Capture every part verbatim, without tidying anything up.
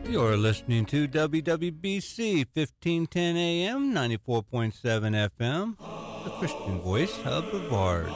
You're listening to W W B C fifteen ten A M, ninety-four point seven F M, the Christian voice of Brevard.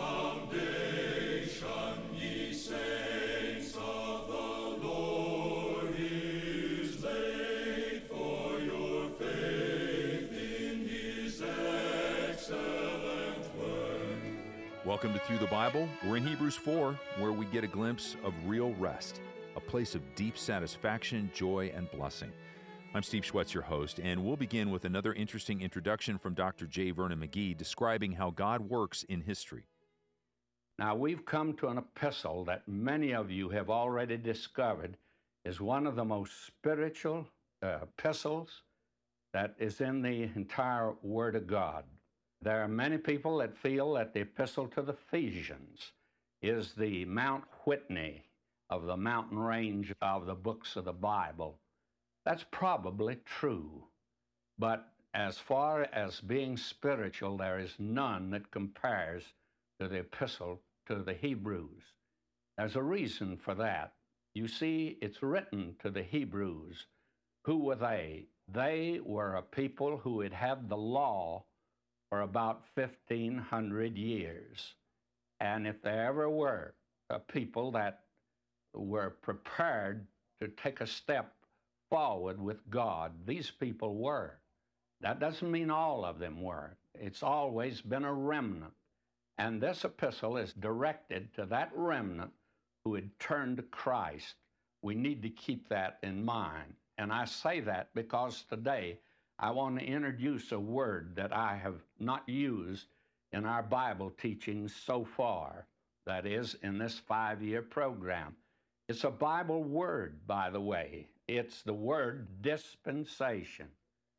Welcome to Through the Bible. We're in Hebrews four, where we get a glimpse of real rest, a place of deep satisfaction, joy, and blessing. I'm Steve Schwetz, your host, and we'll begin with another interesting introduction from Doctor J. Vernon McGee describing how God works in history. Now, we've come to an epistle that many of you have already discovered is one of the most spiritual uh, epistles that is in the entire Word of God. There are many people that feel that the epistle to the Ephesians is the Mount Whitney of the mountain range of the books of the Bible. That's probably true. But as far as being spiritual, there is none that compares to the epistle to the Hebrews. There's a reason for that. You see, it's written to the Hebrews. Who were they? They were a people who had had the law for about fifteen hundred years. And if there ever were a people that were prepared to take a step forward with God, these people were. That doesn't mean all of them were. It's always been a remnant. And this epistle is directed to that remnant who had turned to Christ. We need to keep that in mind. And I say that because today I want to introduce a word that I have not used in our Bible teachings so far, that is, in this five-year program. It's a Bible word, by the way. It's the word dispensation.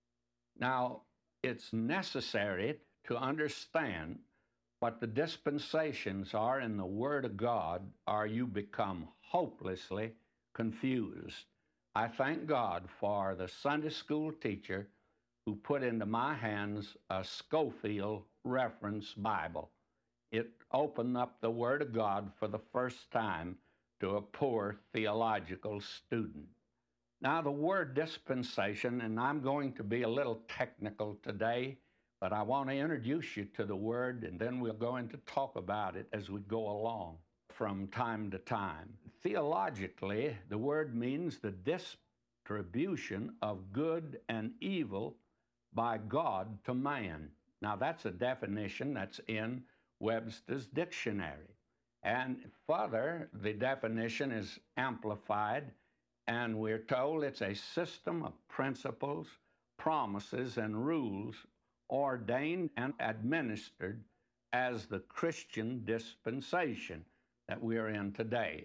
Now, it's necessary to understand what the dispensations are in the Word of God, or you become hopelessly confused. I thank God for the Sunday school teacher who put into my hands a Scofield Reference Bible. It opened up the Word of God for the first time to a poor theological student. Now, the word dispensation, and I'm going to be a little technical today, but I want to introduce you to the word, and then we'll go into talk about it as we go along from time to time. Theologically, the word means the distribution of good and evil by God to man. Now, that's a definition that's in Webster's dictionary. And further, the definition is amplified, and we're told it's a system of principles, promises, and rules ordained and administered as the Christian dispensation that we are in today.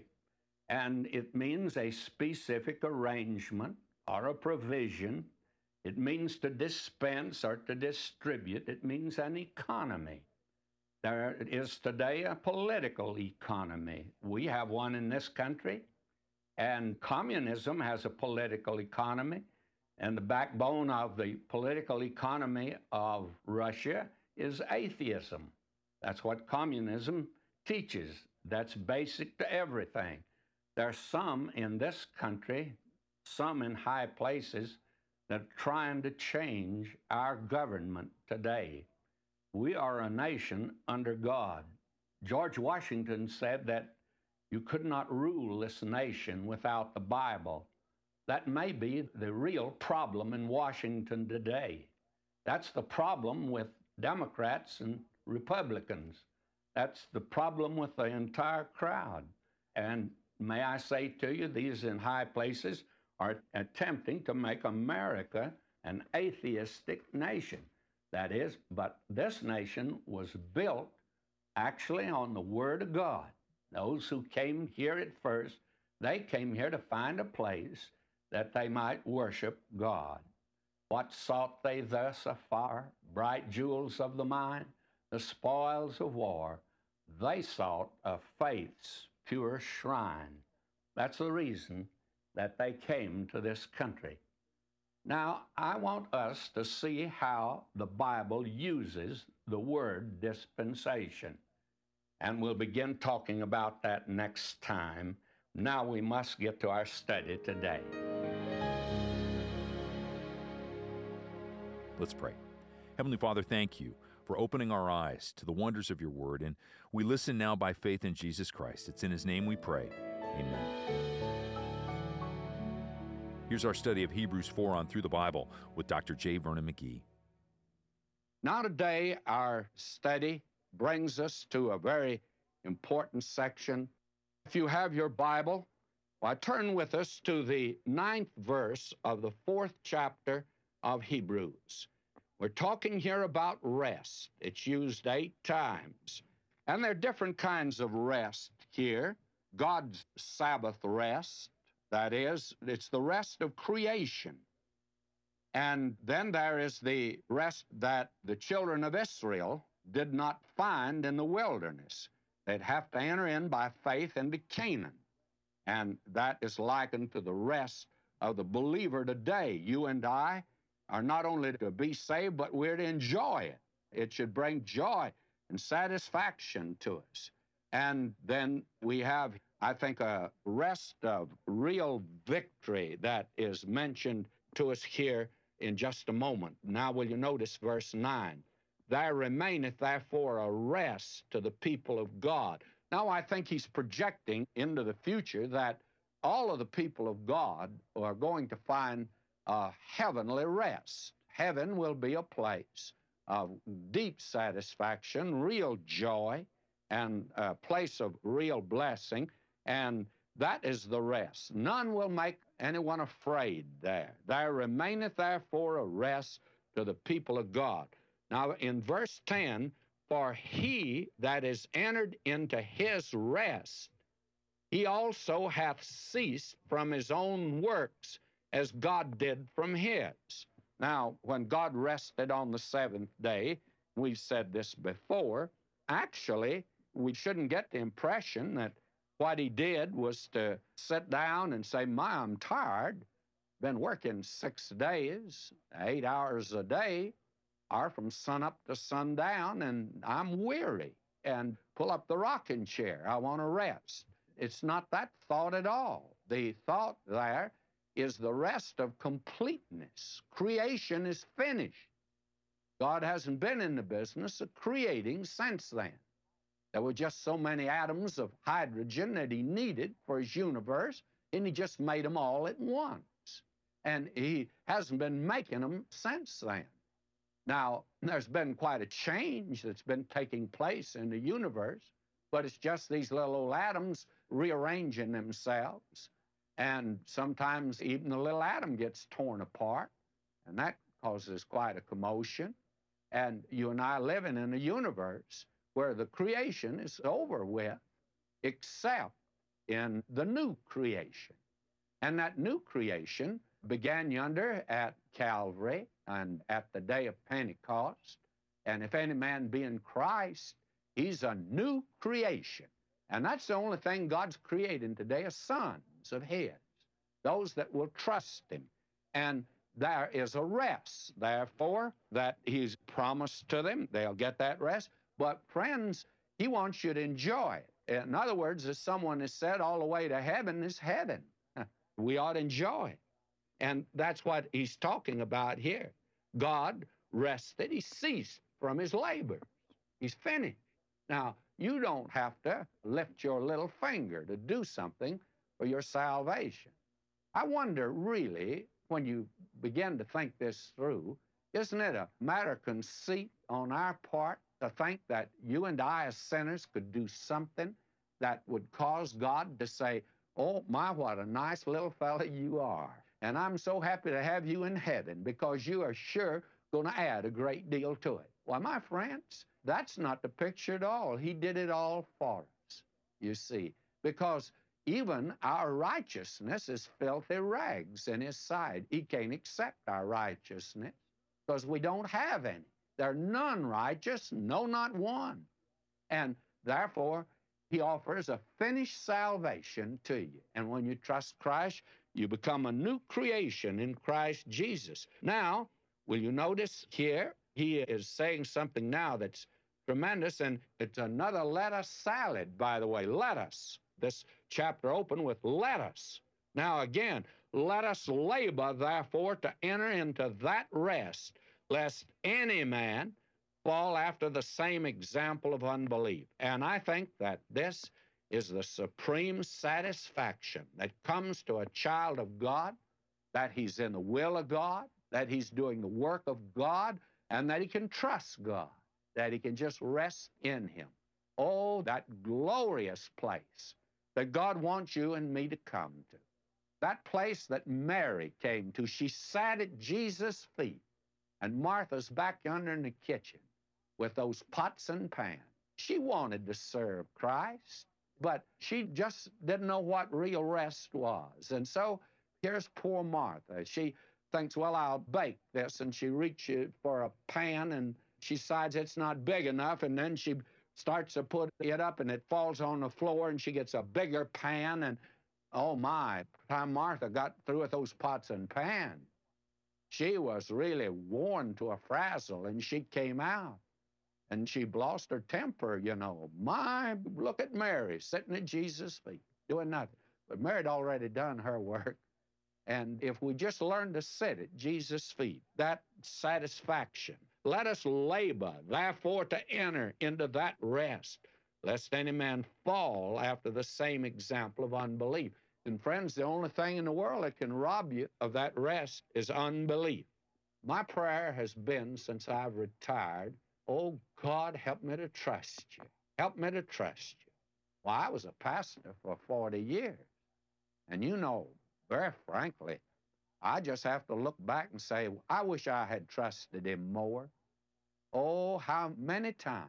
And it means a specific arrangement or a provision. It means to dispense or to distribute. It means an economy. There is today a political economy. We have one in this country, and communism has a political economy. And the backbone of the political economy of Russia is atheism. That's what communism teaches. That's basic to everything. There's some in this country, some in high places, that are trying to change our government today. We are a nation under God. George Washington said that you could not rule this nation without the Bible. That may be the real problem in Washington today. That's the problem with Democrats and Republicans. That's the problem with the entire crowd. And may I say to you, these in high places are attempting to make America an atheistic nation. That is, but this nation was built actually on the Word of God. Those who came here at first, they came here to find a place that they might worship God. What sought they thus afar? Bright jewels of the mine, the spoils of war. They sought a faith's pure shrine. That's the reason that they came to this country. Now, I want us to see how the Bible uses the word dispensation. And we'll begin talking about that next time. Now we must get to our study today. Let's pray. Heavenly Father, thank you for opening our eyes to the wonders of your word, and we listen now by faith in Jesus Christ. It's in his name we pray. Amen. Here's our study of Hebrews four on Through the Bible with Doctor J. Vernon McGee. Now today, our study brings us to a very important section. If you have your Bible, why, turn with us to the ninth verse of the fourth chapter of Hebrews. We're talking here about rest. It's used eight times. And there are different kinds of rest here. God's Sabbath rest, that is, it's the rest of creation. And then there is the rest that the children of Israel did not find in the wilderness. They'd have to enter in by faith into Canaan. And that is likened to the rest of the believer today. You and I are not only to be saved, but we're to enjoy it. It should bring joy and satisfaction to us. And then we have, I think, a rest of real victory that is mentioned to us here in just a moment. Now will you notice verse nine? There remaineth therefore a rest to the people of God. Now I think he's projecting into the future that all of the people of God are going to find a heavenly rest. Heaven will be a place of deep satisfaction, real joy, and a place of real blessing, and that is the rest. None will make anyone afraid there. There remaineth therefore a rest to the people of God. Now in verse ten, for he that is entered into his rest, he also hath ceased from his own works, as God did from his. Now, when God rested on the seventh day, we've said this before, actually, we shouldn't get the impression that what he did was to sit down and say, my, I'm tired, been working six days, eight hours a day, or from sun up to sundown, and I'm weary, and pull up the rocking chair, I want to rest. It's not that thought at all. The thought there is the rest of completeness. Creation is finished. God hasn't been in the business of creating since then. There were just so many atoms of hydrogen that he needed for his universe, and he just made them all at once. And he hasn't been making them since then. Now, there's been quite a change that's been taking place in the universe, but it's just these little old atoms rearranging themselves. And sometimes even the little atom gets torn apart, and that causes quite a commotion. And you and I are living in a universe where the creation is over with, except in the new creation. And that new creation began yonder at Calvary and at the day of Pentecost. And if any man be in Christ, he's a new creation. And that's the only thing God's creating today, is sons of his, those that will trust him. And there is a rest, therefore, that he's promised to them. They'll get that rest. But friends, he wants you to enjoy it. In other words, as someone has said, all the way to heaven is heaven. We ought to enjoy it. And that's what he's talking about here. God rested. He ceased from his labor. He's finished. Now, you don't have to lift your little finger to do something for your salvation. I wonder, really, when you begin to think this through, isn't it a matter of conceit on our part to think that you and I as sinners could do something that would cause God to say, oh, my, what a nice little fella you are. And I'm so happy to have you in heaven because you are sure going to add a great deal to it. Why, my friends, that's not the picture at all. He did it all for us, you see, because even our righteousness is filthy rags in his sight. He can't accept our righteousness because we don't have any. There are none righteous, no, not one. And therefore, he offers a finished salvation to you. And when you trust Christ, you become a new creation in Christ Jesus. Now, will you notice here, he is saying something now that's tremendous, and it's another lettuce salad, by the way, lettuce. This chapter opened with let us. Now again, let us labor, therefore, to enter into that rest, lest any man fall after the same example of unbelief. And I think that this is the supreme satisfaction that comes to a child of God, that he's in the will of God, that he's doing the work of God, and that he can trust God, that he can just rest in him. Oh, that glorious place that God wants you and me to come to. That place that Mary came to. She sat at Jesus' feet, and Martha's back yonder in the kitchen with those pots and pans. She wanted to serve Christ, but she just didn't know what real rest was. And so here's poor Martha. She thinks, well, I'll bake this, and she reaches for a pan, and she decides it's not big enough, and then she starts to put it up, and it falls on the floor, and she gets a bigger pan, and oh my, by the time Martha got through with those pots and pans, she was really worn to a frazzle, and she came out, and she lost her temper, you know. My, look at Mary sitting at Jesus' feet, doing nothing. But Mary had already done her work. And if we just learn to sit at Jesus' feet, that satisfaction, let us labor, therefore, to enter into that rest, lest any man fall after the same example of unbelief. And friends, the only thing in the world that can rob you of that rest is unbelief. My prayer has been since I've retired, oh, God, help me to trust you. Help me to trust you. Well, I was a pastor for forty years. And you know, very frankly, I just have to look back and say, I wish I had trusted him more. Oh, how many times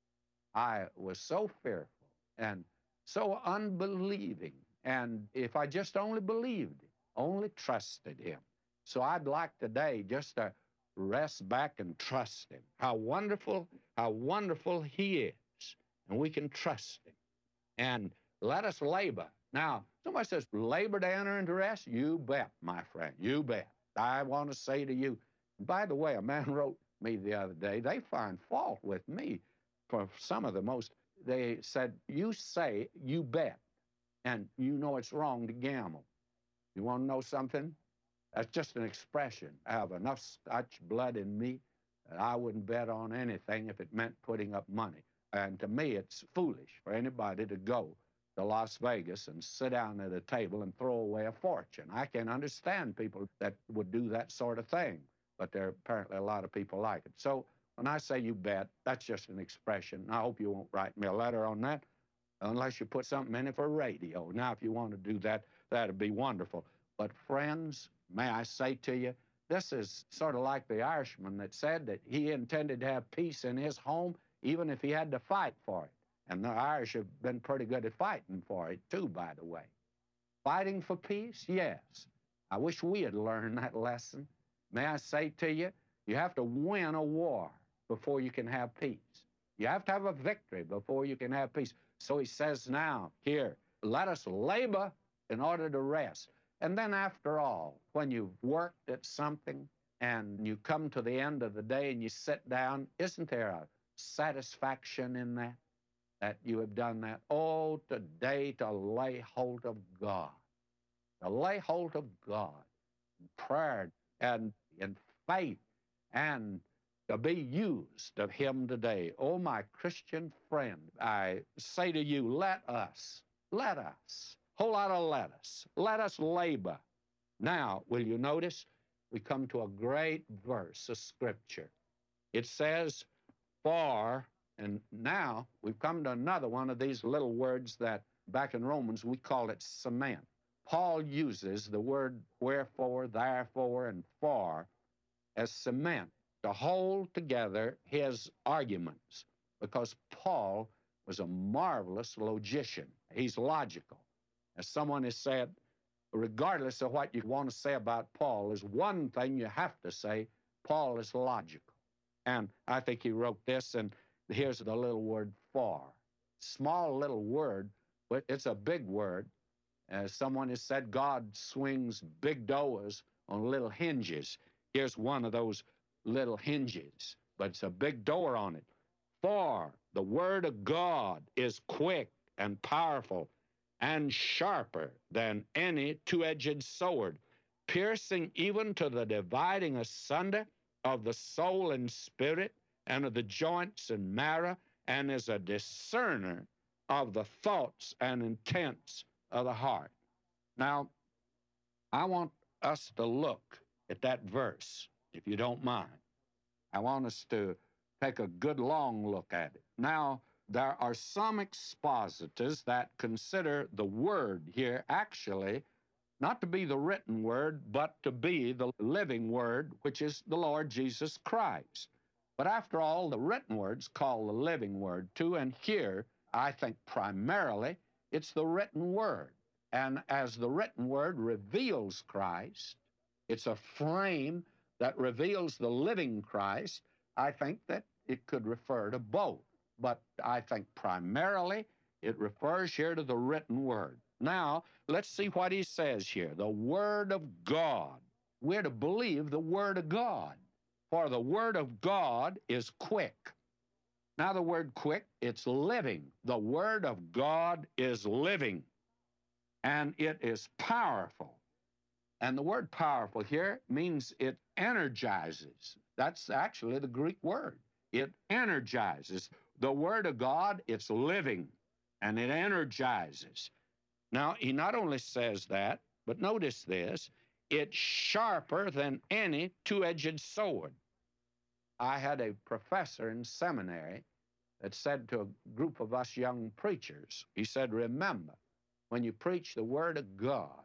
I was so fearful and so unbelieving. And if I just only believed him, only trusted him. So I'd like today just to rest back and trust him. How wonderful, how wonderful he is. And we can trust him. And let us labor. Now, somebody says, labor to enter into rest? You bet, my friend, you bet. I want to say to you, by the way, a man wrote me the other day, they find fault with me for some of the most, they said, you say, you bet, and you know it's wrong to gamble. You want to know something? That's just an expression. I have enough Scotch blood in me that I wouldn't bet on anything if it meant putting up money. And to me, it's foolish for anybody to go to Las Vegas and sit down at a table and throw away a fortune. I can understand people that would do that sort of thing, but there are apparently a lot of people like it. So when I say you bet, that's just an expression. I hope you won't write me a letter on that unless you put something in it for radio. Now, if you want to do that, that'd be wonderful. But friends, may I say to you, this is sort of like the Irishman that said that he intended to have peace in his home even if he had to fight for it. And the Irish have been pretty good at fighting for it, too, by the way. Fighting for peace? Yes. I wish we had learned that lesson. May I say to you, you have to win a war before you can have peace. You have to have a victory before you can have peace. So he says now, here, let us labor in order to rest. And then after all, when you've worked at something and you come to the end of the day and you sit down, isn't there a satisfaction in that? That you have done that. Oh, today to lay hold of God. To lay hold of God in prayer and in faith and to be used of him today. Oh, my Christian friend, I say to you, let us, let us, whole lot of let us, let us labor. Now, will you notice? We come to a great verse of Scripture. It says, for... And now we've come to another one of these little words that back in Romans we call it cement. Paul uses the word wherefore, therefore, and for as cement to hold together his arguments, because Paul was a marvelous logician. He's logical. As someone has said, regardless of what you want to say about Paul, there's one thing you have to say, Paul is logical. And I think he wrote this, and here's the little word for. Small little word, but it's a big word. As someone has said, God swings big doors on little hinges. Here's one of those little hinges, but it's a big door on it. For the word of God is quick and powerful and sharper than any two-edged sword, piercing even to the dividing asunder of the soul and spirit, and of the joints and marrow, and is a discerner of the thoughts and intents of the heart. Now, I want us to look at that verse, if you don't mind. I want us to take a good long look at it. Now, there are some expositors that consider the word here actually not to be the written word, but to be the living word, which is the Lord Jesus Christ. But after all, the written word's called the living word too, and here, I think primarily, it's the written word. And as the written word reveals Christ, it's a frame that reveals the living Christ. I think that it could refer to both, but I think primarily it refers here to the written word. Now, let's see what he says here. The Word of God. We're to believe the Word of God, for the Word of God is quick. Now, the word quick, it's living. The Word of God is living, and it is powerful. And the word powerful here means it energizes. That's actually the Greek word. It energizes. The Word of God, it's living, and it energizes. Now, he not only says that, but notice this, it's sharper than any two-edged sword. I had a professor in seminary that said to a group of us young preachers, he said, remember, when you preach the Word of God,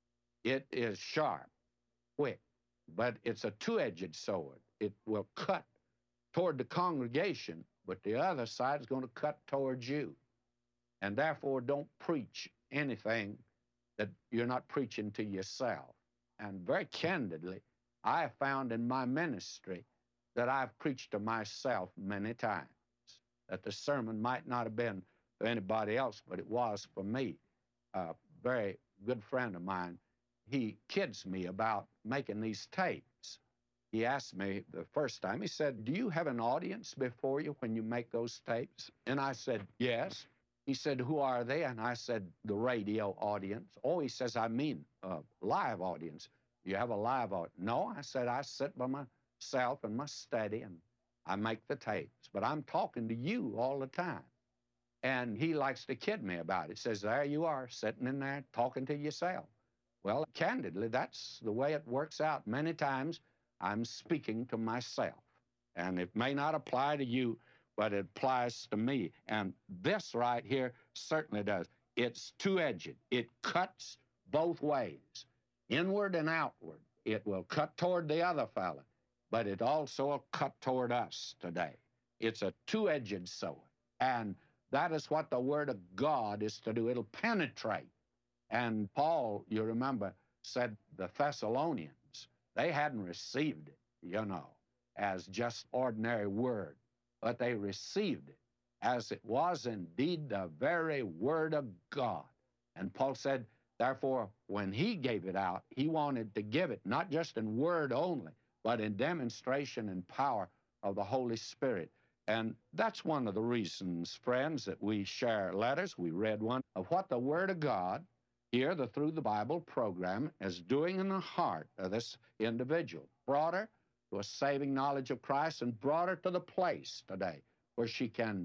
it is sharp, quick, but it's a two-edged sword. It will cut toward the congregation, but the other side is going to cut towards you. And therefore, don't preach anything that you're not preaching to yourself. And very candidly, I have found in my ministry that I've preached to myself many times, that the sermon might not have been for anybody else, but it was for me. A very good friend of mine, he kids me about making these tapes. He asked me the first time, he said, do you have an audience before you when you make those tapes? And I said, yes. He said, who are they? And I said, the radio audience. Oh, he says, I mean, uh, live audience. You have a live audience? No, I said, I sit by myself in my study and I make the tapes, but I'm talking to you all the time. And he likes to kid me about it. He says, there you are, sitting in there talking to yourself. Well, candidly, that's the way it works out. Many times I'm speaking to myself, and it may not apply to you, but it applies to me. And this right here certainly does. It's two-edged. It cuts both ways, inward and outward. It will cut toward the other fella, but it also will cut toward us today. It's a two-edged sword, and that is what the Word of God is to do. It'll penetrate. And Paul, you remember, said the Thessalonians, they hadn't received it, you know, as just ordinary word, but they received it as it was indeed the very Word of God. And Paul said, therefore, when he gave it out, he wanted to give it not just in word only, but in demonstration and power of the Holy Spirit. And that's one of the reasons, friends, that we share letters. We read one of what the Word of God here, the Through the Bible program, is doing in the heart of this individual. Brought her to a saving knowledge of Christ and brought her to the place today where she can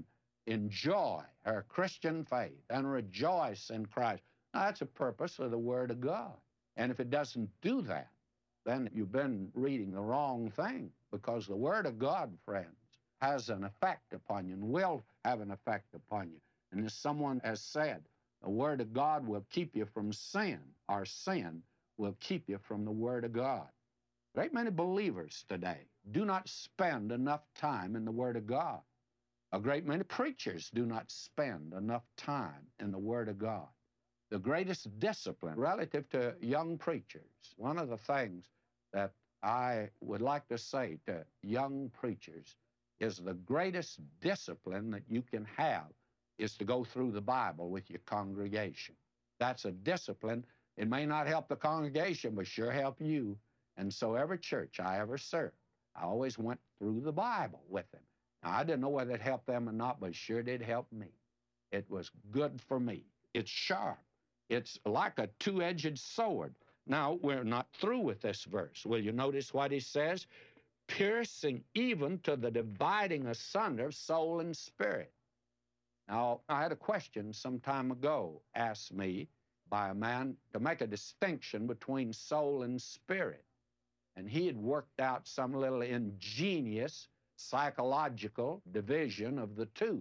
enjoy her Christian faith and rejoice in Christ. Now, that's the purpose of the Word of God. And if it doesn't do that, then you've been reading the wrong thing, because the Word of God, friends, has an effect upon you and will have an effect upon you. And as someone has said, the Word of God will keep you from sin, or sin will keep you from the Word of God. A great many believers today do not spend enough time in the Word of God. A great many preachers do not spend enough time in the Word of God. The greatest discipline relative to young preachers, one of the things that I would like to say to young preachers is the greatest discipline that you can have is to go through the Bible with your congregation. That's a discipline. It may not help the congregation, but sure help you. And so every church I ever served, I always went through the Bible with them. Now, I didn't know whether it helped them or not, but it sure did help me. It was good for me. It's sharp. It's like a two-edged sword. Now, we're not through with this verse. Will you notice what he says? piercing even to the dividing asunder of soul and spirit. Now, I had a question some time ago asked me by a man to make a distinction between soul and spirit. And he had worked out some little ingenious psychological division of the two.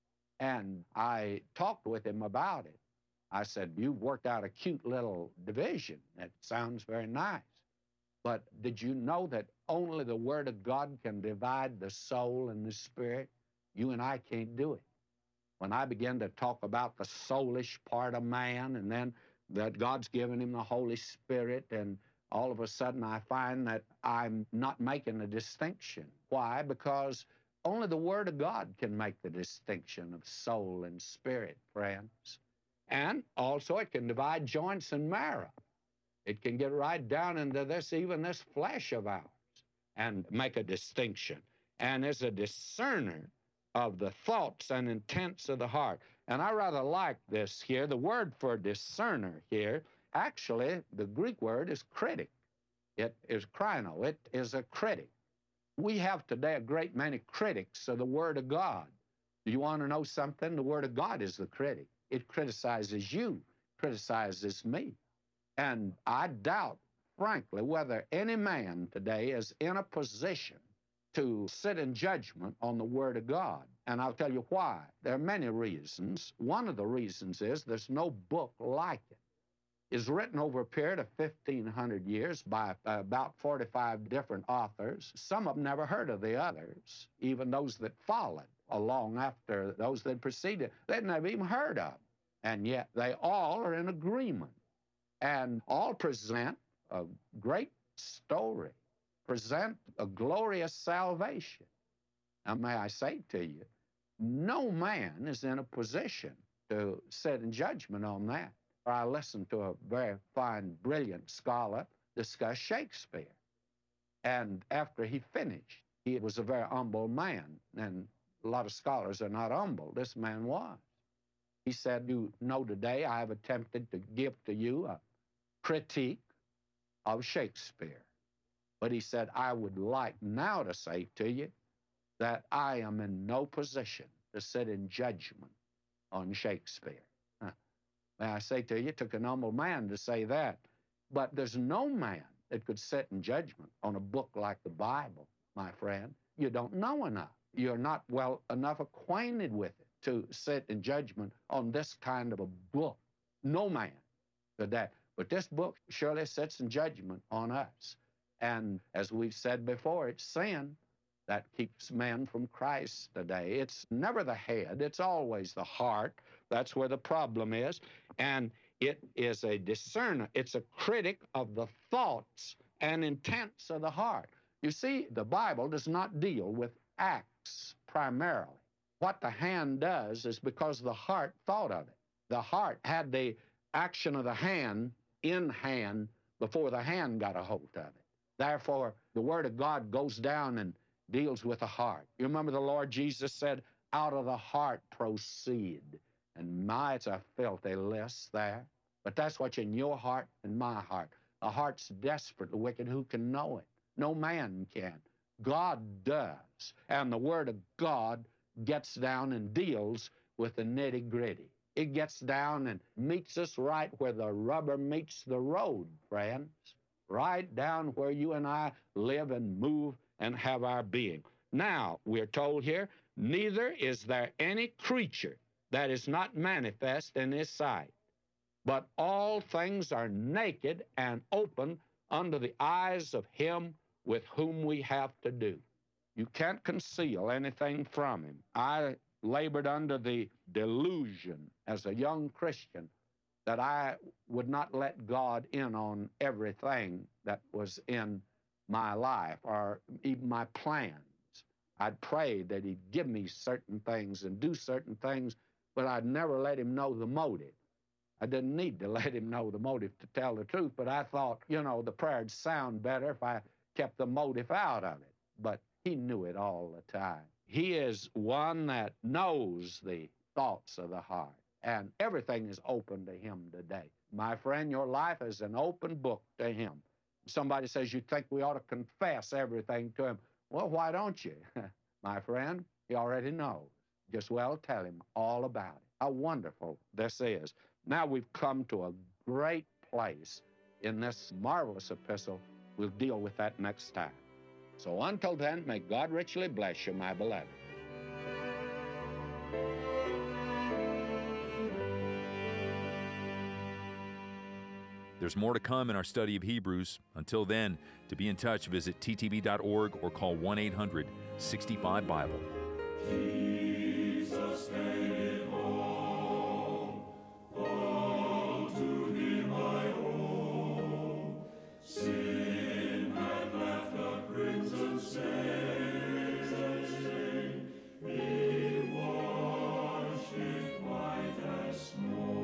And I talked with him about it. I said, you've worked out a cute little division. That sounds very nice. But did you know that only the Word of God can divide the soul and the spirit? You and I can't do it. When I began to talk about the soulish part of man, and then that God's given him the Holy Spirit, and all of a sudden I find that I'm not making a distinction. Why? Because only the Word of God can make the distinction of soul and spirit, friends. And also it can divide joints and marrow. It can get right down into this, even this flesh of ours, and make a distinction. And is a discerner of the thoughts and intents of the heart. And I rather like this here. The word for discerner here, actually, the Greek word is critic. It is krino. It is a critic. We have today a great many critics of the Word of God. Do you want to know something? The Word of God is the critic. It criticizes you, criticizes me. And I doubt, frankly, whether any man today is in a position to sit in judgment on the Word of God. And I'll tell you why. There are many reasons. One of the reasons is there's no book like it. It's written over a period of fifteen hundred years by uh, about forty-five different authors. Some of them never heard of the others, even those that followed along after those that preceded. They'd never even heard of them. And yet they all are in agreement and all present a great story, present a glorious salvation. Now, may I say to you, no man is in a position to sit in judgment on that. I listened to a very fine, brilliant scholar discuss Shakespeare. And after he finished, he was a very humble man, and a lot of scholars are not humble. This man was. He said, you know, today I have attempted to give to you a critique of Shakespeare. But he said, I would like now to say to you that I am in no position to sit in judgment on Shakespeare. Huh. May I say to you, it took an humble man to say that. But there's no man that could sit in judgment on a book like the Bible, my friend. You don't know enough. You're not well enough acquainted with it to sit in judgment on this kind of a book. No man could that. But this book surely sits in judgment on us. And as we've said before, it's sin that keeps men from Christ today. It's never the head. It's always the heart. That's where the problem is. And it is a discerner. It's a critic of the thoughts and intents of the heart. You see, the Bible does not deal with acts primarily. What the hand does is because the heart thought of it. The heart had the action of the hand in hand before the hand got a hold of it. Therefore, the Word of God goes down and deals with the heart. You remember the Lord Jesus said, out of the heart proceed. And my, it's a filthy list there. But that's what's in your heart and my heart. A heart's desperately wicked. Who can know it? No man can. God does. And the Word of God gets down and deals with the nitty-gritty. It gets down and meets us right where the rubber meets the road, friends. Right down where you and I live and move and have our being. Now, we're told here, neither is there any creature that is not manifest in his sight, but all things are naked and open under the eyes of him with whom we have to do. You can't conceal anything from him. I labored under the delusion as a young Christian that I would not let God in on everything that was in my life or even my plans. I'd pray that he'd give me certain things and do certain things, but I'd never let him know the motive. I didn't need to let him know the motive to tell the truth, but I thought, you know, the prayer'd sound better if I kept the motive out of it. But he knew it all the time. He is one that knows the thoughts of the heart, and everything is open to him today. My friend, your life is an open book to him. Somebody says you think we ought to confess everything to him. Well, why don't you? My friend, he already knows. Just well tell him all about it. How wonderful this is. Now we've come to a great place in this marvelous epistle. We'll deal with that next time. So until then, may God richly bless you, my beloved. There's more to come in our study of Hebrews. Until then, to be in touch, visit t t b dot org or call one eight hundred sixty-five Bible. Jesus made it home. All to Him I owe. Sin had left a crimson stain. He washed it white as snow.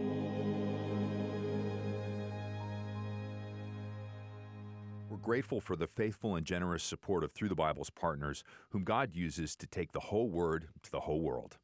We're grateful for the faithful and generous support of Through the Bible's partners, whom God uses to take the whole Word to the whole world.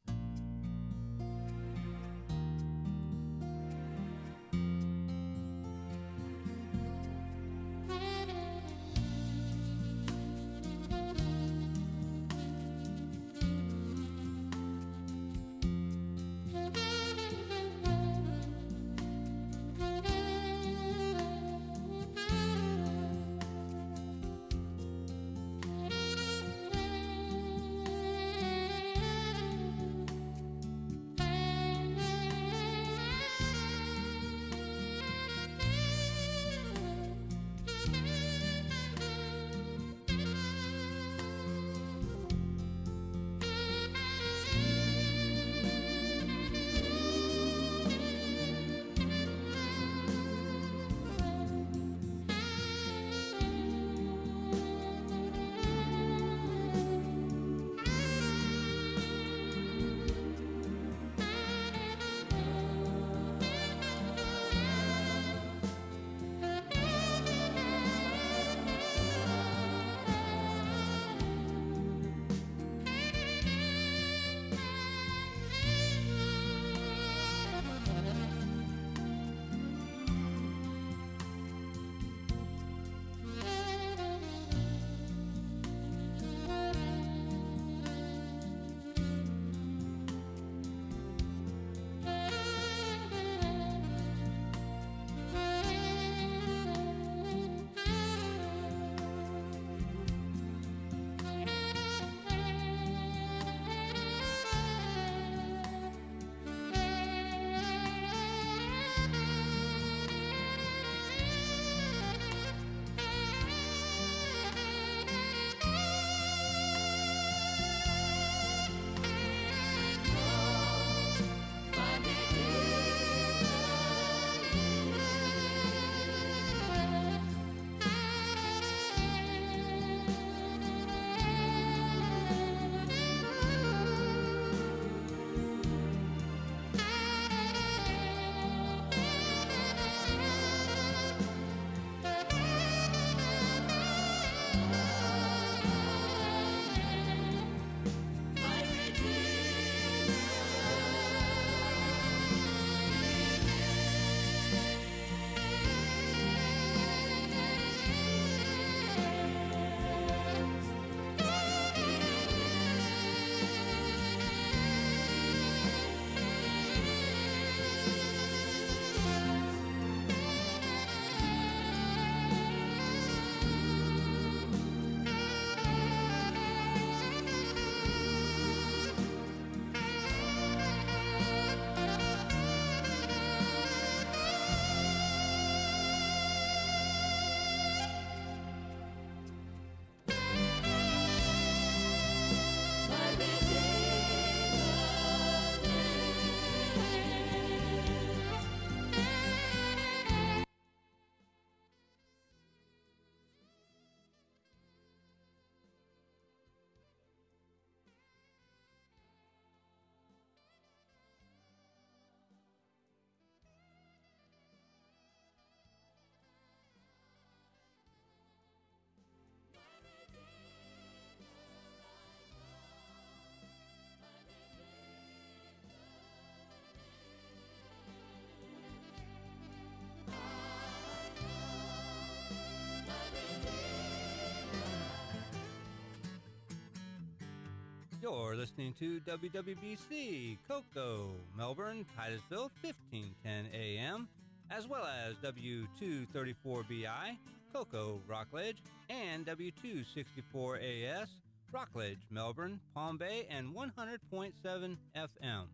You're listening to W W B C, Cocoa, Melbourne, Titusville, fifteen ten A M, as well as W two thirty-four B I, Cocoa, Rockledge, and W two sixty-four A S, Rockledge, Melbourne, Palm Bay, and one hundred point seven F M.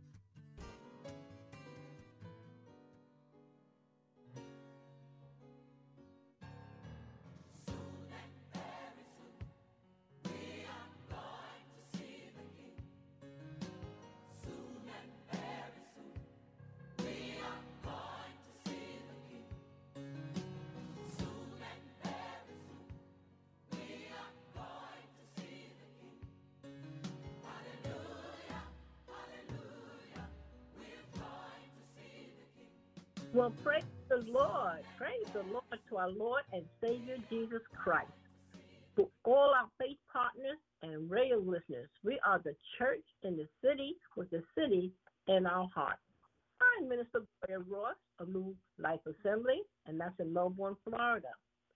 Well, praise the Lord. Praise the Lord to our Lord and Savior Jesus Christ. To all our faith partners and radio listeners, we are the church in the city with the city in our heart. I'm Minister Gloria Ross of New Life Assembly, and that's in Melbourne, Florida.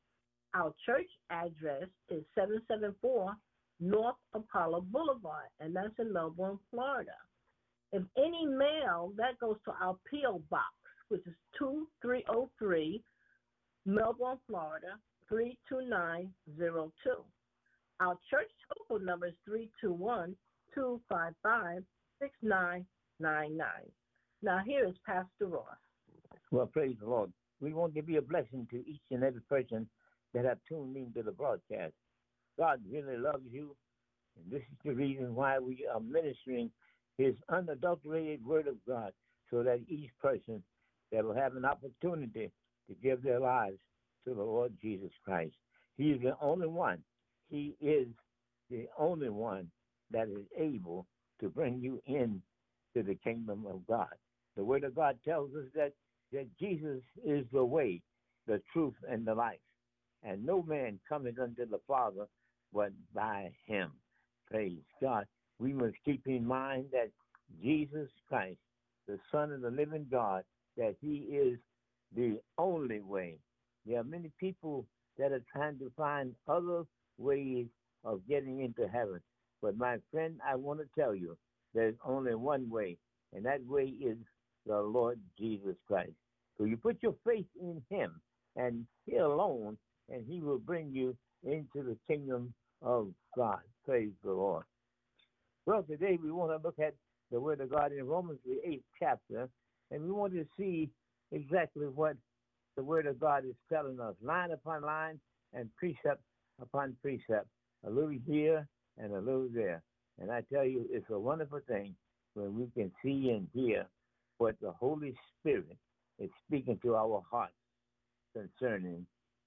Our church address is seven seven four North Apollo Boulevard, and that's in Melbourne, Florida. If any mail, that goes to our P O Box, which is two three oh three, Melbourne, Florida, three two nine zero two. Our church telephone number is three two one, two five five, six nine nine nine. Now here is Pastor Ross. Well, praise the Lord. We want to be a blessing to each and every person that have tuned into the broadcast. God really loves you, and this is the reason why we are ministering His unadulterated Word of God, so that each person that will have an opportunity to give their lives to the Lord Jesus Christ. He is the only one. He is the only one that is able to bring you in to the kingdom of God. The Word of God tells us that, that Jesus is the way, the truth, and the life. And no man cometh unto the Father but by Him. Praise God. We must keep in mind that Jesus Christ, the Son of the living God, that He is the only way. There are many people that are trying to find other ways of getting into heaven. But my friend, I want to tell you, there's only one way, and that way is the Lord Jesus Christ. So you put your faith in Him, and He alone, and He will bring you into the kingdom of God. Praise the Lord. Well, today we want to look at the Word of God in Romans, the eighth chapter, and we want to see exactly what the Word of God is telling us, line upon line and precept upon precept, a little here and a little there. And I tell you, it's a wonderful thing when we can see and hear what the Holy Spirit is speaking to our hearts concerning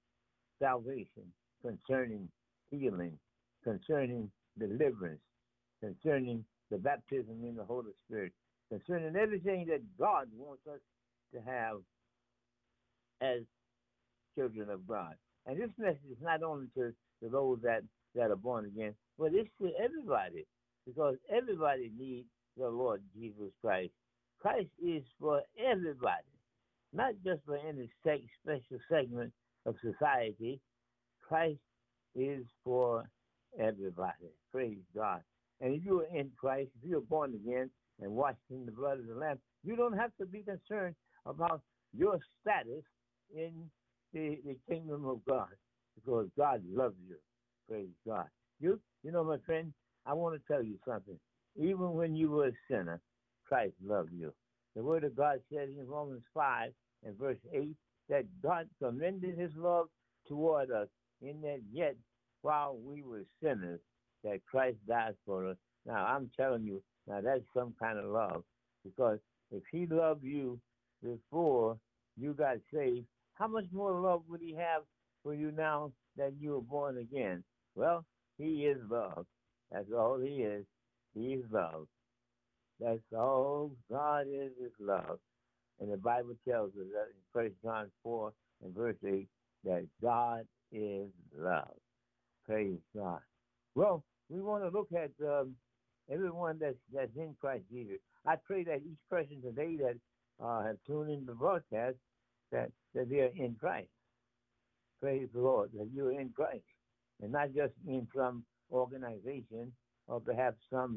salvation, concerning healing, concerning deliverance, concerning the baptism in the Holy Spirit, concerning everything that God wants us to have as children of God. And this message is not only to, to those that, that are born again, but it's to everybody, because everybody needs the Lord Jesus Christ. Christ is for everybody, not just for any sec- special segment of society. Christ is for everybody. Praise God. And if you are in Christ, if you are born again and washed in the blood of the Lamb, you don't have to be concerned about your status in the, the kingdom of God, because God loves you. Praise God. You, you know, my friend, I want to tell you something. Even when you were a sinner, Christ loved you. The Word of God says in Romans five and verse eight that God commended His love toward us, in that yet while we were sinners, that Christ died for us. Now, I'm telling you, now that's some kind of love, because if He loved you before you got saved, how much more love would He have for you now that you were born again? Well, He is love. That's all He is. He is love. That's all God is, is love. And the Bible tells us that in First John four and verse eight, that God is love. Praise God. Well, we want to look at um, everyone that's, that's in Christ Jesus. I pray that each person today that uh, have tuned in the broadcast, that, that they are in Christ. Praise the Lord, that you are in Christ, and not just in some organization or perhaps some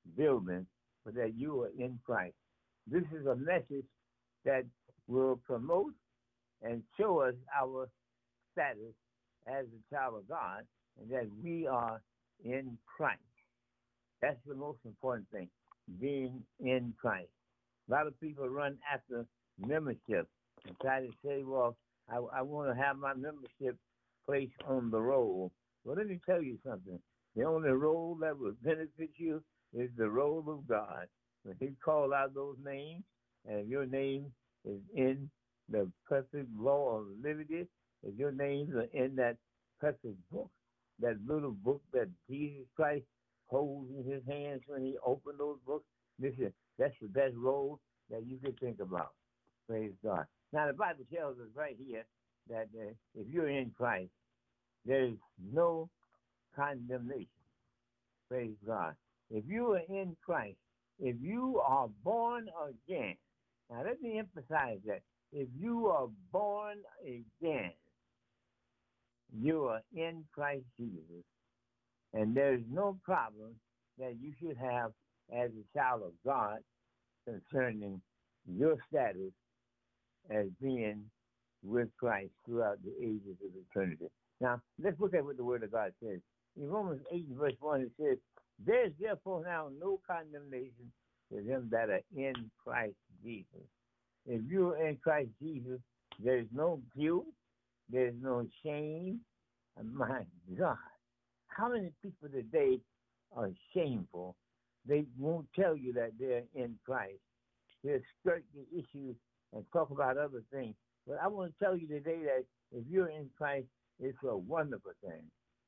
building, but that you are in Christ. This is a message that will promote and show us our status as a child of God, and that we are in Christ. That's the most important thing, being in Christ. A lot of people run after membership and try to say, well, I, I want to have my membership placed on the roll. Well, let me tell you something. The only roll that will benefit you is the roll of God. When he called out those names, and your name is in the perfect law of liberty, if your names are in that perfect book, that little book that Jesus Christ holds in his hands when he opened those books, listen, that's the best roll that you could think about. Praise God. Now, the Bible tells us right here that uh, if you're in Christ, there is no condemnation. Praise God. If you are in Christ, if you are born again, now let me emphasize that. If you are born again, you are in Christ Jesus. And there's no problem that you should have as a child of God concerning your status as being with Christ throughout the ages of eternity. Now, let's look at what the Word of God says. In Romans eight, verse one, it says, "There is therefore now no condemnation to them that are in Christ Jesus." If you're in Christ Jesus, there's no guilt, there's no shame. And my God, how many people today are shameful? They won't tell you that they're in Christ. They'll skirt the issues and talk about other things. But I want to tell you today that if you're in Christ, it's a wonderful thing.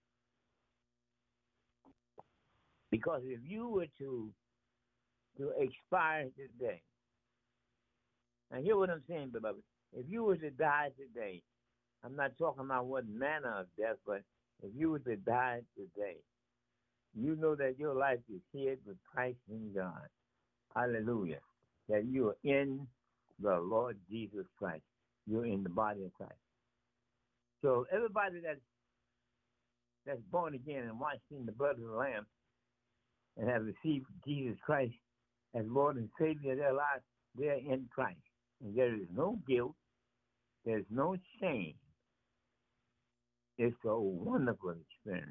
Because if you were to, to expire today, now hear what I'm saying, beloved. If you were to die today, I'm not talking about what manner of death, but if you were to die today, you know that your life is hid with Christ in God. Hallelujah. That you are in the Lord Jesus Christ. You're in the body of Christ. So everybody that's, that's born again and washed in the blood of the Lamb and have received Jesus Christ as Lord and Savior of their lives, they're in Christ. And there is no guilt. There's no shame. It's a wonderful experience.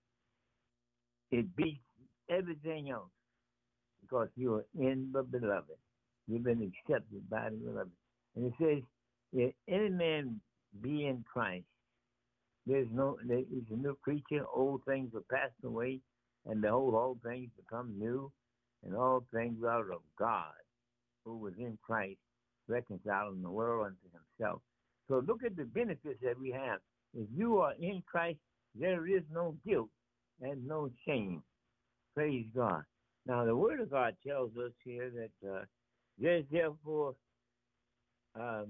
It beats everything else because you are in the beloved. You've been accepted by the beloved. And it says, if any man be in Christ, there's no, there is a new creature. Old things are passed away, and behold, all things become new, and all things are of God, who was in Christ, reconciling the world unto himself. So look at the benefits that we have. If you are in Christ, there is no guilt and no shame. Praise God. Now, the Word of God tells us here that uh, there's therefore, um,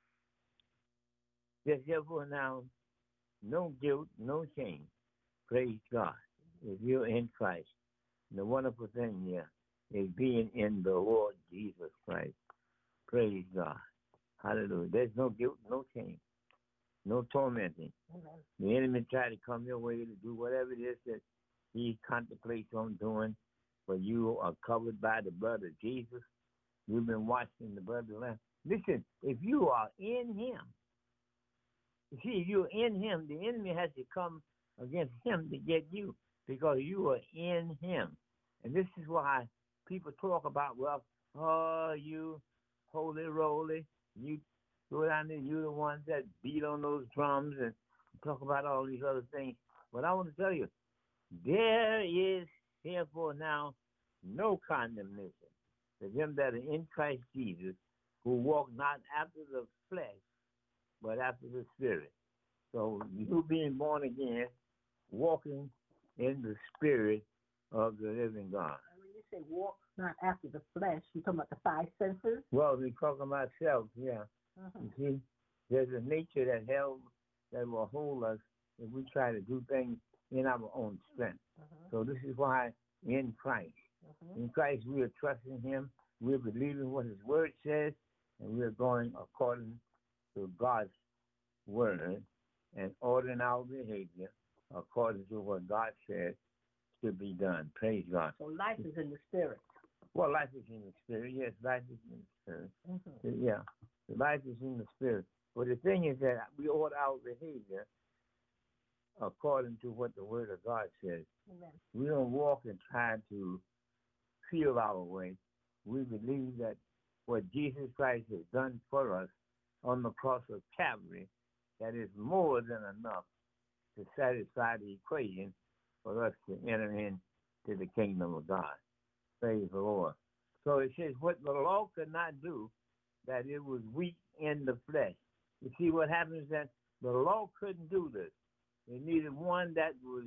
there's therefore now no guilt, no shame. Praise God. If you're in Christ, the wonderful thing here is being in the Lord Jesus Christ. Praise God. Hallelujah. There's no guilt, no shame, no tormenting. Mm-hmm. The enemy try to come your way to do whatever it is that he contemplates on doing, but you are covered by the blood of Jesus. You've been washed in the blood of the Lamb. Listen, if you are in him, you see, if you're in him, the enemy has to come against him to get you because you are in him. And this is why people talk about, well, oh, you holy roly, you go down there, you're the ones that beat on those drums and talk about all these other things. But I want to tell you, there is therefore now no condemnation to them that are in Christ Jesus, who walk not after the flesh, but after the Spirit. So you being born again, walking in the Spirit of the living God. And when you say walk not after the flesh, you're talking about the five senses? Well, we're talking about self, yeah. Uh-huh. You see, there's a nature that held, that will hold us if we try to do things in our own strength. Uh-huh. So this is why in Christ, uh-huh. in Christ we are trusting him, we're believing what his word says, and we're going according to God's word and ordering our behavior according to what God said, to be done. Praise God. So life is in the spirit. Well, life is in the spirit. Yes, life is in the spirit. Mm-hmm. Yeah, life is in the spirit. But the thing is that we ought our behavior according to what the Word of God says. Amen. We don't walk and try to feel our way. We believe that what Jesus Christ has done for us on the cross of Calvary, that is more than enough to satisfy the equation for us to enter into the kingdom of God. Praise the Lord. So it says what the law could not do, that it was weak in the flesh. You see what happens is that the law couldn't do this. It needed one that was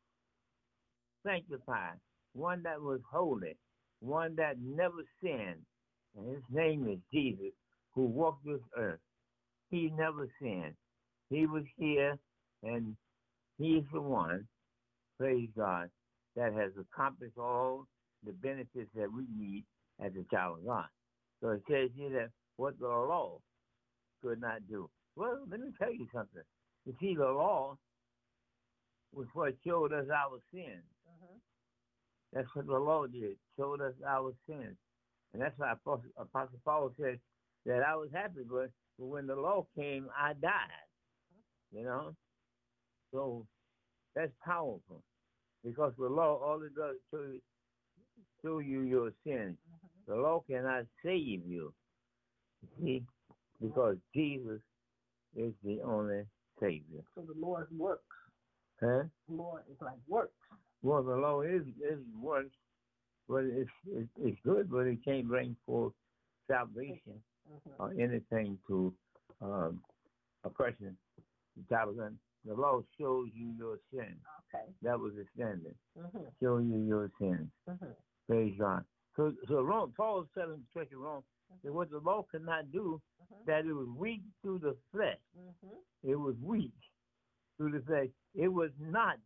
sanctified, one that was holy, one that never sinned. And his name is Jesus, who walked this earth. He never sinned. He was here, and he's the one, praise God, that has accomplished all the benefits that we need as a child of God. So it says here that what the law could not do. Well, let me tell you something. You see, the law was what showed us our sins. Mm-hmm. That's what the law did, showed us our sins. And that's why Apostle, Apostle Paul said that I was happy, but, but when the law came, I died. You know? So that's powerful. Because the law, all it does is show you, show you your sins. Mm-hmm. The law cannot save you. See? Because Jesus is the only Savior. So the Lord works. Huh? The Lord is like works. Well, the law is, is works, but it's, it's, it's good, but it can't bring forth salvation mm-hmm. or anything to um, a person. The law shows you your sin. Okay. That was the standard. Mm-hmm. Show you your sins. Mm-hmm. Praise God. So, so Rome, Paul is telling the church of Rome that what the law could not do, mm-hmm. that it was weak through the flesh. Mm-hmm. It was weak through the flesh. It was not,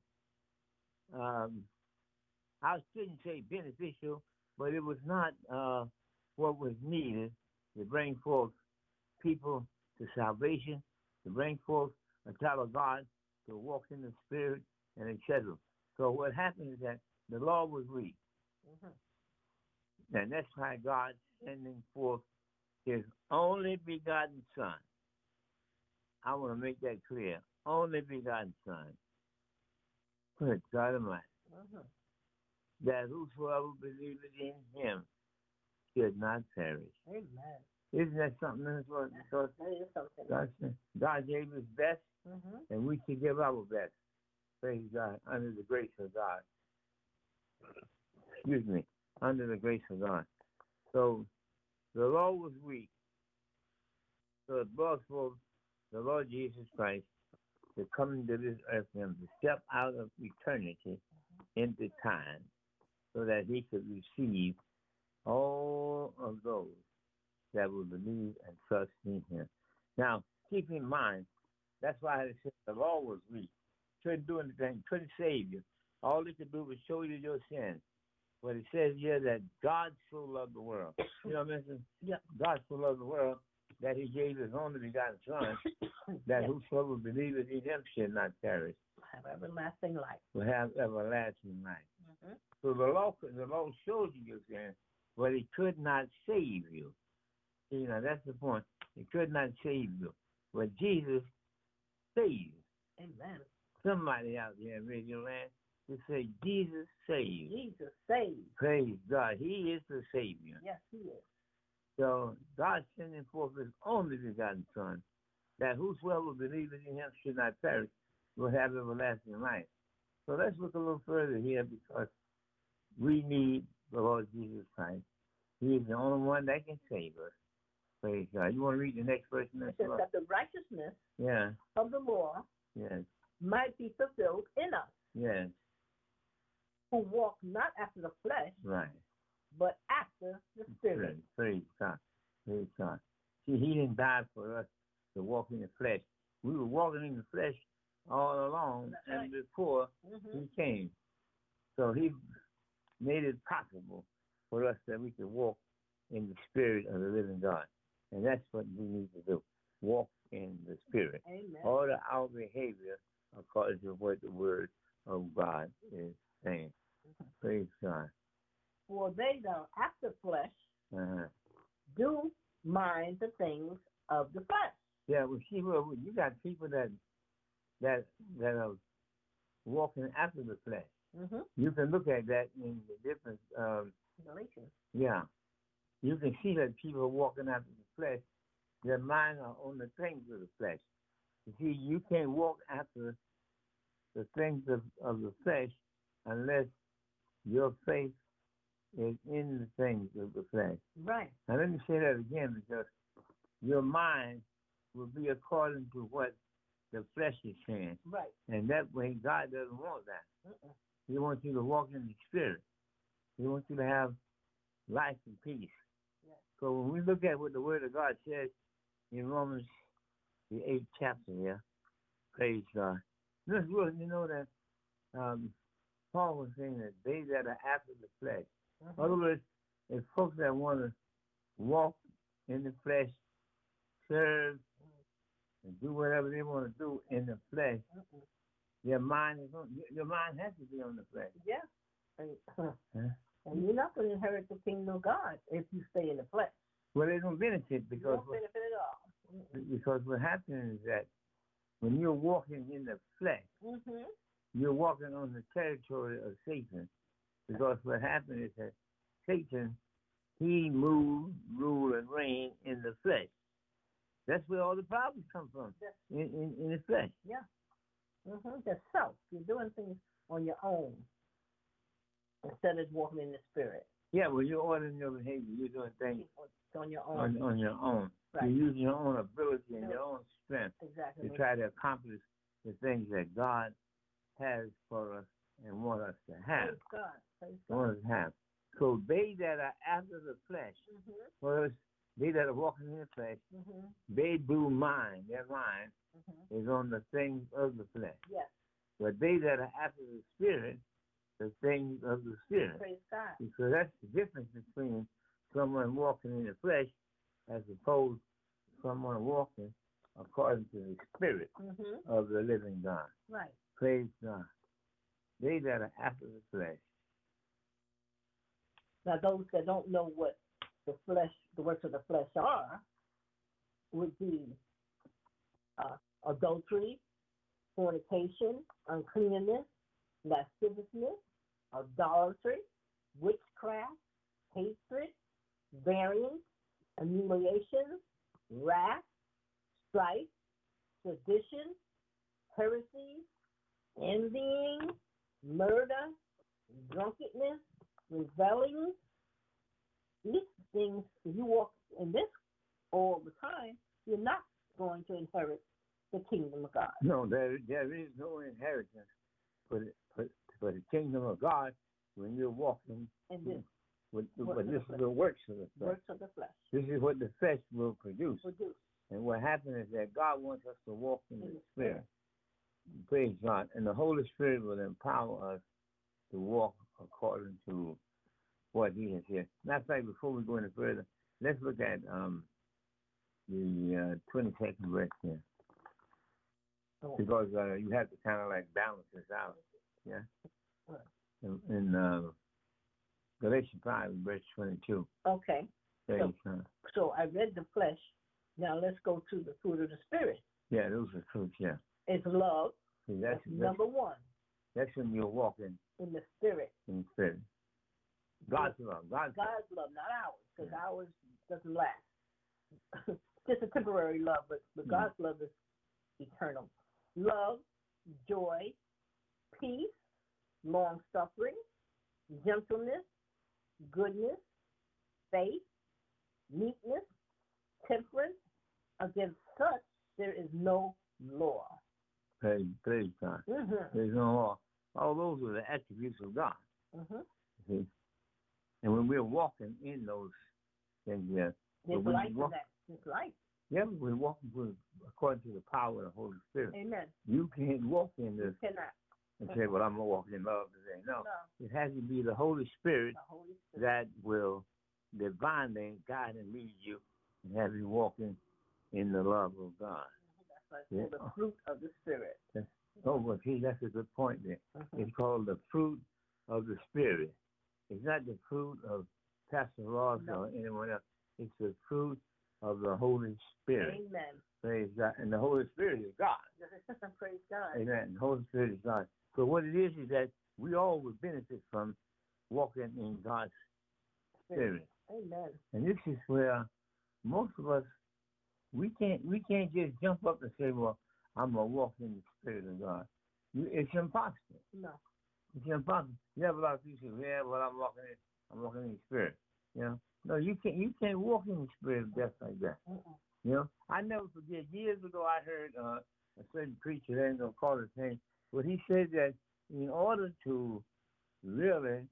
um, I shouldn't say beneficial, but it was not uh, what was needed to bring forth people to salvation, to bring forth a child of God to walk in the Spirit, and et cetera. So what happened is that the law was weak. Mm-hmm. And that's why God sending forth his only begotten Son. I want to make that clear. Only begotten Son. Good God Almighty. Mm-hmm. That whosoever believeth in him should not perish. Amen. Isn't that something? That's what, because that is something. God, God gave his best, mm-hmm. and we should give our best. Praise God, under the grace of God. Excuse me, under the grace of God. So the law was weak. So it brought forth the Lord Jesus Christ to come into this earth and to step out of eternity into time so that he could receive all of those that will believe and trust in him. Now, keep in mind, that's why it said the law was weak. Couldn't do anything, couldn't save you. All it could do was show you your sins. But it says here that God so loved the world. You know what I mean? Yeah. God so loved the world that he gave his only begotten Son, that yeah. whosoever believeth in him should not perish. Have everlasting life. Will have everlasting life. Mm-hmm. So the law, the law shows you your sins, but it could not save you. You know, that's the point. It could not save you. But Jesus saved. Amen. Somebody out there in Radio Land to say, Jesus saved. Jesus saved. Praise God. He is the Savior. Yes, he is. So God sending forth his only begotten Son, that whosoever believeth in him should not perish, will have everlasting life. So let's look a little further here, because we need the Lord Jesus Christ. He is the only one that can save us. Praise God. You want to read the next verse? It says that the righteousness yeah. of the law yes. might be fulfilled in us. Yes. Who walk not after the flesh, right, but after the Spirit. Praise God. Praise God. See, he didn't die for us to walk in the flesh. We were walking in the flesh all along, That's and right. before mm-hmm. he came. So he made it possible for us that we could walk in the Spirit of the living God. And that's what we need to do. Walk in the Spirit. Amen. Order our behavior according to what the Word of God is saying. people, you got people that that that are walking after the flesh. Mm-hmm. You can look at that in the different. Um, Galatians. yeah, you can see that people are walking after the flesh. Their mind are on the things of the flesh. You see, you can't walk after the things of, of the flesh unless your faith is in the things of the flesh. Right. Now let me say that again, because your mind will be according to what the flesh is saying. Right. And that way, God doesn't want that. Uh-uh. He wants you to walk in the Spirit. He wants you to have life and peace. Yes. So when we look at what the Word of God says in Romans, the eighth chapter here, praise God. This was, you know that um, Paul was saying that they that are after the flesh. Mm-hmm. In other words, if folks that want to walk in the flesh, serve, and do whatever they want to do in the flesh, Mm-mm. their mind is on. Your mind has to be on the flesh. Yeah. And, Huh? and you're not going to inherit the kingdom of God if you stay in the flesh. Well, they don't benefit You because don't benefit at all. Mm-mm. because what happens is that when you're walking in the flesh, Mm-hmm. you're walking on the territory of Satan. Because what happens is that Satan, he moves, rule, and reign in the flesh. That's where all the problems come from, Yes. in, in, in the flesh. Yeah. Mm-hmm. Just self. You're doing things on your own instead of walking in the Spirit. Yeah, well, you're ordering your behavior. You're doing things It's on your own. on, on your own. Right. You're using your own ability and No. your own strength Exactly. to try to accomplish the things that God has for us and want us to have. Praise God. Praise God. Want us to have. So they that are after the flesh, Mm-hmm. first, they that are walking in the flesh, Mm-hmm. they do mind. Their mind Mm-hmm. is on the things of the flesh. Yes. But they that are after the Spirit, the things of the Spirit. Praise God. So that's the difference between someone walking in the flesh as opposed to someone walking according to the Spirit Mm-hmm. of the living God. Right. Praise God. They that are after the flesh. Now, those that don't know what the flesh, the works of the flesh are, would be uh, adultery, fornication, uncleanness, lasciviousness, idolatry, witchcraft, hatred, variance, humiliation, wrath, strife, sedition, heresy, envying, murder, drunkenness, reveling. These things, if you walk in this all the time, you're not going to inherit the kingdom of God. No, there, there is no inheritance for the, for, for the kingdom of God when you're walking And this with, Works but of this the is the works of the flesh. works of the flesh This is what the flesh will produce. produce And what happens is that God wants us to walk in in the the Spirit. Praise God. And the Holy Spirit will empower us to walk according to what He has here. Matter of fact, before we go any further, let's look at um, the uh, twenty-second verse here. Oh. Because uh, you have to kind of like balance this out. Yeah? Right. In, in uh, Galatians five, verse twenty-two. Okay. Praise So- God. So I read the flesh. Now let's go to the fruit of the Spirit. Yeah, those are truths, yeah. It's love. See, That's, that's, that's, number one that's when you're walking in the Spirit. in the Spirit. God's love. God's love. God's love, not ours, because Yeah. ours doesn't last. Just a temporary love, but, but Mhm. God's love is eternal. Love, joy, peace, long suffering, gentleness, goodness, faith, meekness, temperance. Against such there is no law. Praise, praise God. Mm-hmm. There's no law. All those are the attributes of God. Mm-hmm. See? And when we're walking in those things, yeah, There's when life you walk, in that. There's life. yeah, we're walking with, according to the power of the Holy Spirit. Amen. You can't walk in this You cannot. and say, well, I'm going to walk in love today. No. No. It has to be the Holy Spirit The Holy Spirit. that will divinely guide and lead you and have you walking in the love of God. That's why it's Yeah. called the fruit of the Spirit. Oh, well, see, that's a good point there. Mhm. It's called the fruit of the Spirit. It's not the fruit of Pastor Ross No. or anyone else. It's the fruit of the Holy Spirit. Amen. Praise God. And the Holy Spirit is God. Praise God. Amen. The Holy Spirit is God. So what it is is that we all would benefit from walking in God's Spirit. Amen. And this is where most of us, we can't we can't just jump up and say, well, I'm going to walk in the Spirit of God. You, it's impossible. No. It's impossible. You have a lot of people say, yeah, well, I'm walking in, I'm walking in the Spirit. You know? No, you can't, you can't walk in the Spirit of death like that. Mm-mm. You know? I never forget, years ago I heard uh, a certain preacher, they ain't going to call his name, but he said that in order to really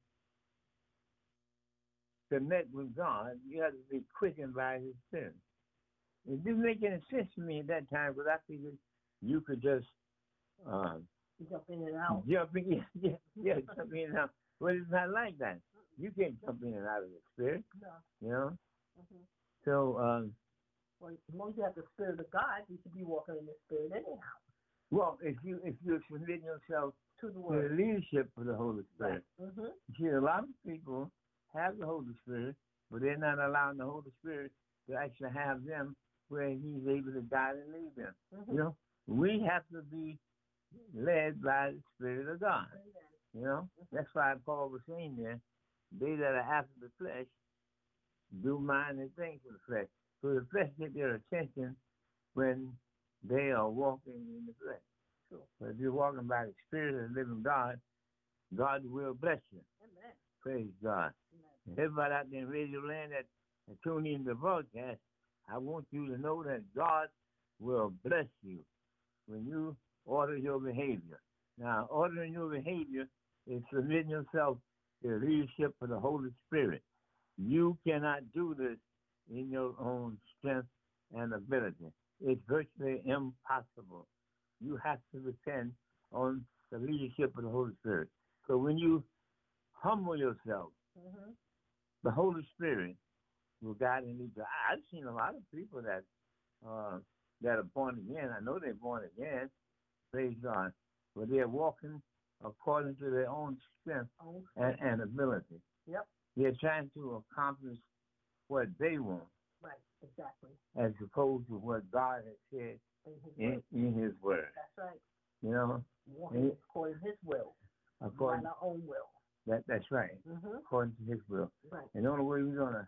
connect with God, you have to be quickened by His Spirit. It didn't make any sense to me at that time because I figured you could just uh, jump in and out. Jump in, yeah, yeah, yeah, jump in and out. But it's not like that. You can't jump in and out of the Spirit. No. You know? Mm-hmm. So, um, well, as long as you have the Spirit of God, you should be walking in the Spirit anyhow. Well, if you if you submit yourself to the to Word, the leadership of the Holy Spirit, right. Mm-hmm. you see, a lot of people have the Holy Spirit, but they're not allowing the Holy Spirit to actually have them where He's able to guide and lead them. Mm-hmm. You know, we have to be led by the Spirit of God. Mm-hmm. You know, that's why Paul was saying there, they that are after the flesh do mind the things of the flesh. So the flesh get their attention when they are walking in the flesh. Sure. But if you're walking by the Spirit of the living God, God will bless you. Amen. Praise God. Amen. Everybody out there in Radio Land that, that tune in to the broadcast, I want you to know that God will bless you when you order your behavior. Now, ordering your behavior is submitting yourself to the leadership of the Holy Spirit. You cannot do this in your own strength and ability. It's virtually impossible. You have to depend on the leadership of the Holy Spirit. So when you humble yourself, mm-hmm. the Holy Spirit will guide and lead you. I've seen a lot of people that uh, that are born again. I know they're born again. Praise God. But they're walking according to their own strength oh, and, and ability. Yep. They're trying to accomplish what they want. Right, exactly. As opposed to what God has said in His, in, in his Word. That's right. You know? Walking according to His will. According not our own will. That, that's right. Mm-hmm. According to His will. Right. And the only way we're going to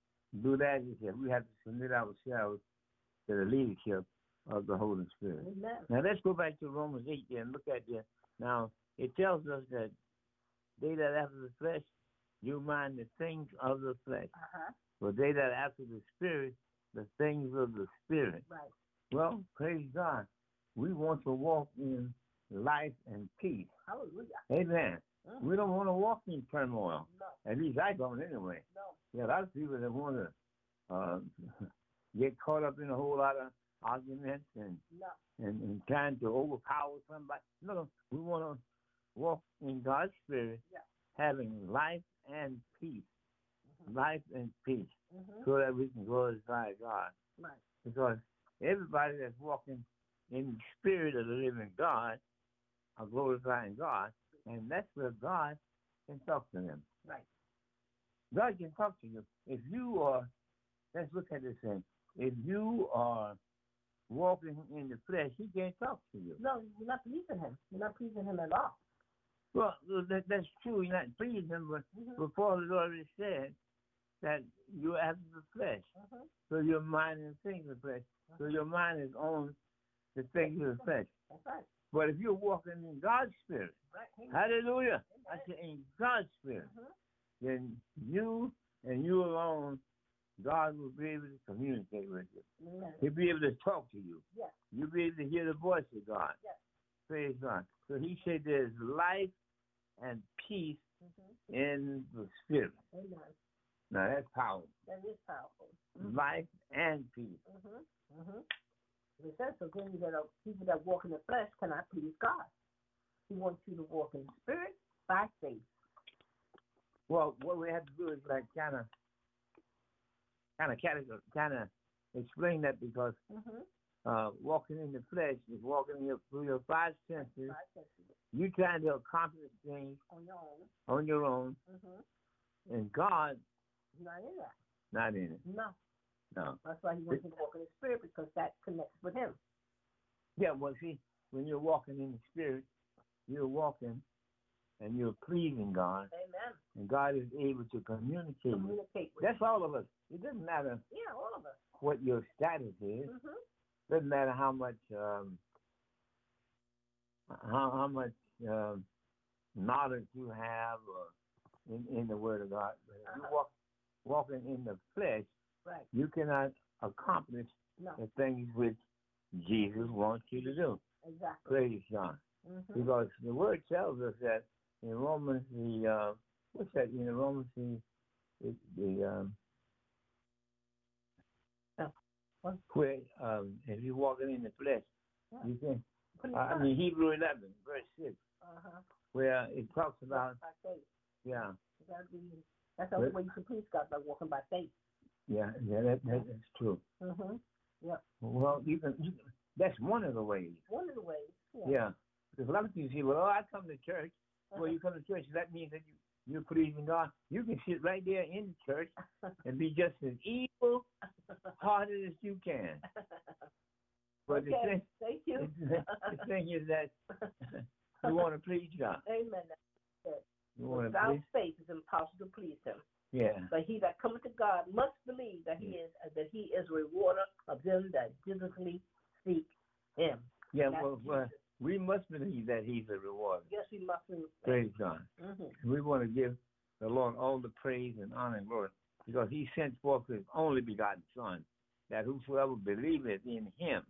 do that is that we have to submit ourselves to the leadership of the Holy Spirit. Amen. Now let's go back to Romans eight there and look at there. Now it tells us that they that after the flesh, you mind the things of the flesh. Uh-huh. But they that after the Spirit, the things of the Spirit. Right. Well, praise God. We want to walk in life and peace. Hallelujah. Amen. Mm-hmm. We don't want to walk in turmoil. No. At least I don't anyway. No. Yeah, a lot of people that want to uh, get caught up in a whole lot of arguments and, no. and, and trying to overpower somebody. No, we want to walk in God's Spirit, yeah. having life and peace. Mm-hmm. Life and peace. Mm-hmm. So that we can glorify God. Right. Because everybody that's walking in the Spirit of the living God are glorifying God, and that's where God can talk to them. Right. God can talk to you. If you are, let's look at this thing. If you are walking in the flesh, He can't talk to you. No, you're not pleasing Him. You're not pleasing Him at all. Well, that, that's true. You're not pleasing Him, but mm-hmm. before the Lord has said that you're after the flesh. Mm-hmm. So your mind is things of the flesh. Mm-hmm. So your mind is on the things of the flesh. That's right. But if you're walking in God's Spirit, right. Hallelujah, I say in God's Spirit, mm-hmm. then you and you alone, God will be able to communicate with you. Mm-hmm. He'll be able to talk to you. Yes. You'll be able to hear the voice of God. Yes. Praise God. So He said there's life and peace mm-hmm. in the Spirit. Amen. Now that's powerful. That is powerful. Mm-hmm. Life and peace. Mm-hmm. Mm-hmm. It says so then that people that walk in the flesh cannot please God. He wants you to walk in the Spirit by faith. Well, what we have to do is like kind of, kind of, kind of explain that because mm-hmm. uh, walking in the flesh is walking your, through your five senses. Five senses. You trying to accomplish things on your own. On your own. Mm-hmm. And God, not in that. Not in it. No. No. That's why he wants you to walk in the Spirit, because that connects with him. Yeah, well, see, when you're walking in the Spirit, you're walking and you're pleasing God. Amen. And God is able to communicate. Communicate with That's you. all of us. It doesn't matter Yeah, all of us. what your status is. Mm-hmm. Doesn't matter how much um, how how much um, knowledge you have or in, in the Word of God. But if Uh-huh. you walk walking in the flesh, Right. you cannot accomplish No. the things which Jesus wants you to do. Exactly. Praise God. Mm-hmm. Because the Word tells us that in Romans the uh, what's that in Romans the the, the um, What? where um, if you're walking in the flesh, Yeah. you can. Pretty Uh, I much. mean Hebrew eleven verse six, Uh-huh. where it talks about By faith. yeah You gotta be- That's the only way you can please God, by walking by faith. yeah yeah that, that that's true. Mm-hmm. Yep. Well, you can, you can that's one of the ways. One of the ways. Yeah. Yeah, because a lot of people say, well, oh, I come to church. Uh-huh. Well, you come to church, that means that you you're pleasing God. You can sit right there in the church and be just as evil hearted as you can. But the Okay. thing, Thank you. the thing is that you want to please God. Amen. You want to Without please. faith, it's impossible to please him. Yeah. But he that cometh to God must believe that he is that he is a rewarder of them that diligently seek him. Yeah. That's Well, well, Jesus. we must believe that He's a rewarder. Yes, we must believe. Praise God. Mm-hmm. We want to give the Lord all the praise and honor and glory because He sent forth His only begotten Son, that whosoever believeth in Him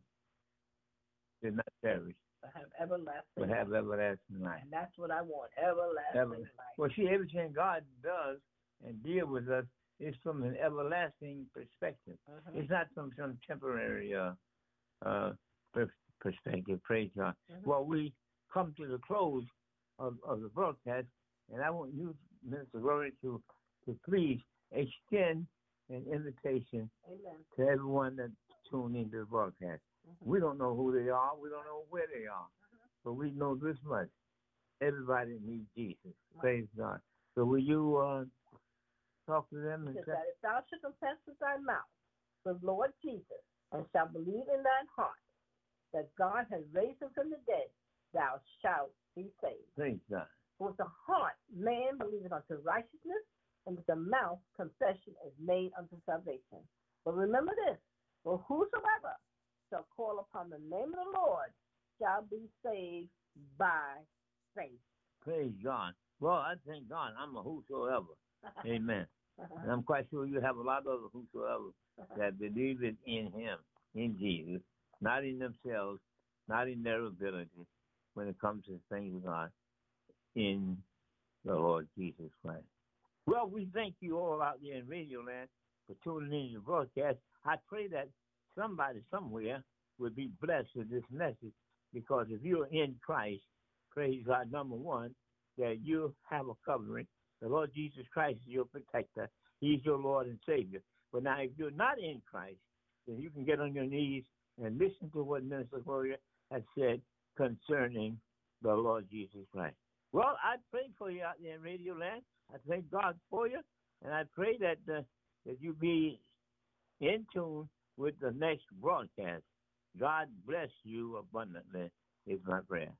did not perish, I have everlasting but have everlasting life. And that's what I want, everlasting Ever- life. Well, see, everything God does and deal with us is from an everlasting perspective. Mhm. It's not from some temporary uh, uh, per- perspective. Praise God. Mhm. Well, we come to the close of, of the broadcast, and I want you, Minister Glory, to, to please extend an invitation Amen. to everyone that tuned into the broadcast. Mhm. We don't know who they are. We don't know where they are. But we know this much. Everybody needs Jesus. Praise God. So will you uh, talk to them? And It says say, that if thou shalt confess with thy mouth the Lord Jesus, and shalt believe in thine heart that God has raised him from the dead, thou shalt be saved. praise God. For with the heart man believeth unto righteousness, and with the mouth confession is made unto salvation. But remember this, for whosoever shall call upon the name of the Lord shall be saved by faith. Praise God. Well, I thank God. I'm a whosoever. Amen. And I'm quite sure you have a lot of whosoever that believe it in Him, in Jesus, not in themselves, not in their ability when it comes to things of God, in the Lord Jesus Christ. Well, we thank you all out there in Radio Land for tuning in to the broadcast. I pray that somebody somewhere would be blessed with this message because if you're in Christ, praise God, number one, that you have a covering. The Lord Jesus Christ is your protector. He's your Lord and Savior. But now if you're not in Christ, then you can get on your knees and listen to what Minister Gloria has said concerning the Lord Jesus Christ. Well, I pray for you out there in Radio Land. I thank God for you, and I pray that uh, that you be in tune with the next broadcast. God bless you abundantly is my prayer.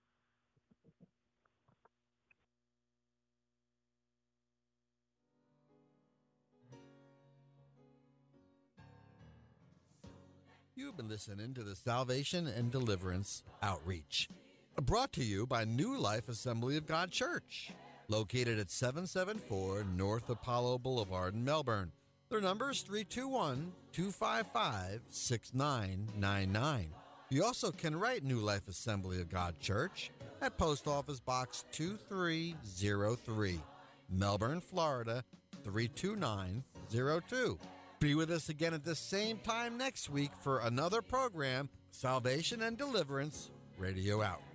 You've been listening to the Salvation and Deliverance Outreach, brought to you by New Life Assembly of God Church, located at seven seventy-four North Apollo Boulevard in Melbourne. Their number is three two one, two five five, six nine nine nine. You also can write New Life Assembly of God Church at Post Office Box two three zero three, Melbourne, Florida three two nine zero two. Be with us again at the same time next week for another program, Salvation and Deliverance Radio Outreach.